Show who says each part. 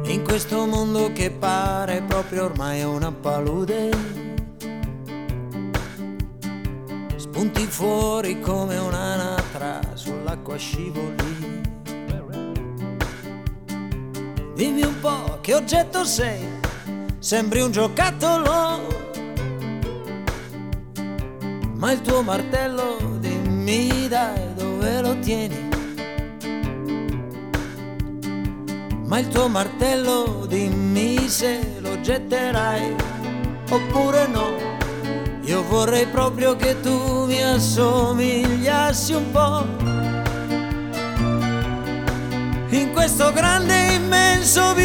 Speaker 1: in questo mondo che pare proprio ormai una palude. Spunti fuori come un'anatra, sull'acqua scivoli. Dimmi un po' che oggetto sei, sembri un giocattolo. Ma il tuo martello, dimmi dai dove lo tieni. Ma il tuo martello, dimmi se lo getterai oppure no. Io vorrei proprio che tu mi assomigliassi un po'. In questo grande immenso